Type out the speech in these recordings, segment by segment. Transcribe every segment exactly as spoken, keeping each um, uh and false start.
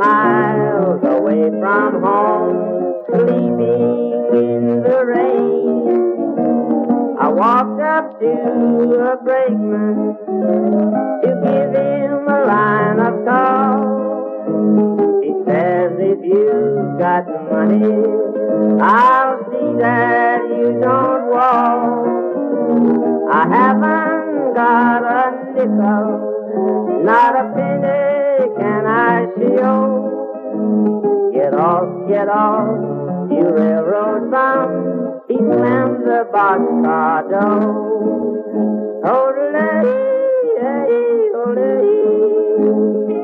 miles away from home, sleeping in the rain. I walked up to a brakeman to give him a line of call. He says, if you've got money, I'll see that you don't walk. I haven't got a nickel, not a penny can I show. Get off, get off, you railroad bum. He slammed the boxcar door. Oh-de-lay, hey, oh-de-lay.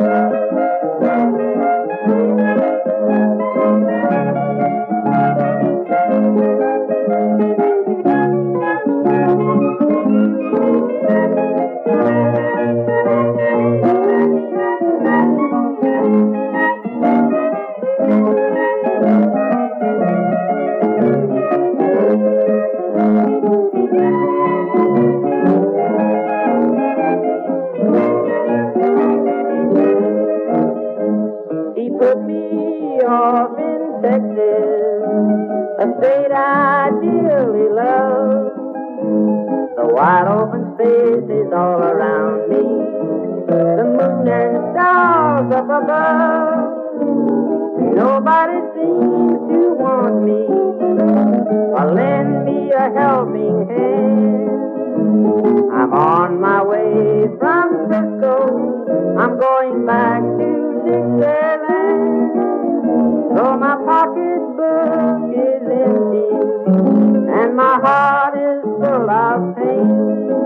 Put me off in Texas, a state I dearly love. The wide open spaces all around me, the moon and stars up above. Nobody seems to want me or lend me a helping hand. I'm on my way from Frisco, I'm going back to Dixieland. Though my pocketbook is empty and my heart is full of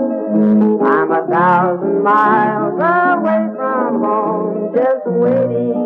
pain, I'm a thousand miles away from home, just waiting